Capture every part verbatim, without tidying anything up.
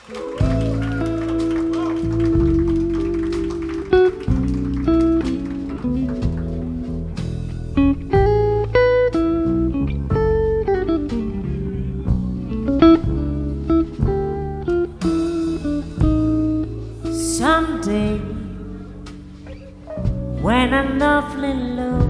Someday, when I'm awfully low,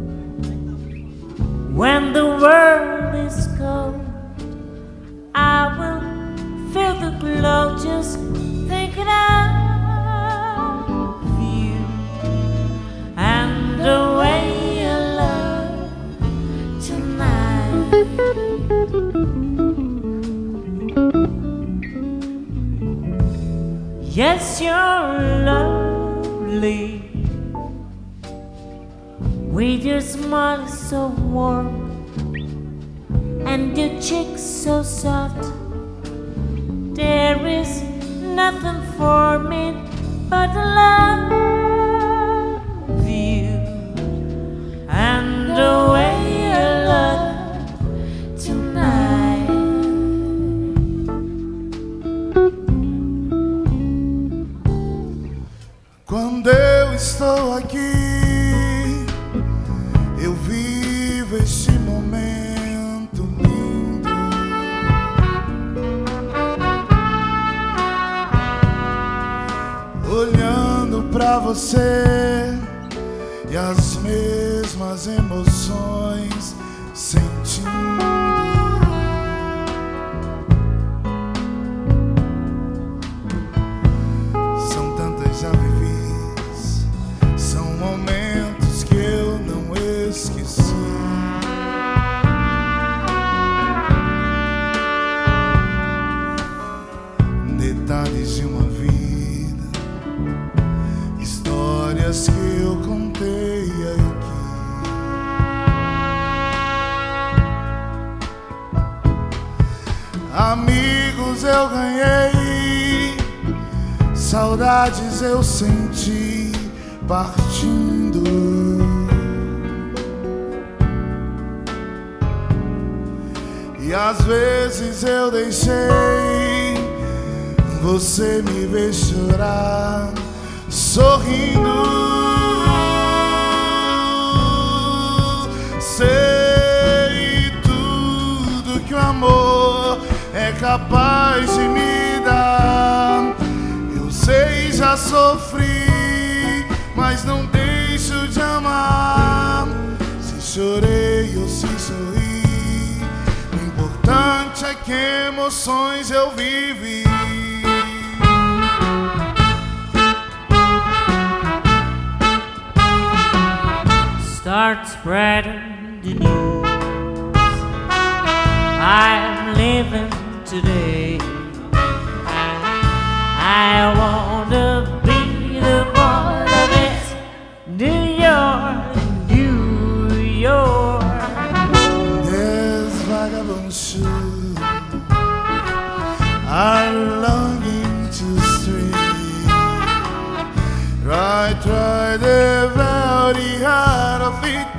when the world is cold, I will feel the glow just thinking of you and the way you love tonight. Yes, you're lovely, with your smile so warm and your cheeks so soft. There is nothing for me but to love you and the way you love tonight. Quando eu estou aqui, eu vivo este momento lindo. Olhando pra você e as mesmas emoções sentindo. São tantas já vividas, são momentos que eu não esqueci. Detalhes de uma vida, histórias que eu contei aqui. Amigos eu ganhei, saudades eu senti partindo. E às vezes eu deixei você me ver chorar, sorrindo. Sei tudo que o amor é capaz de me dar. Eu sei, já sofri, mas não deixo de amar. Se chorei ou se sorri, o importante é que emoções eu vivi. Start spreading the news. I'm living today. I wanna be the one of it. New York, New York. There's vagabond shoes are longing to stray. Right, right, the very heart of it.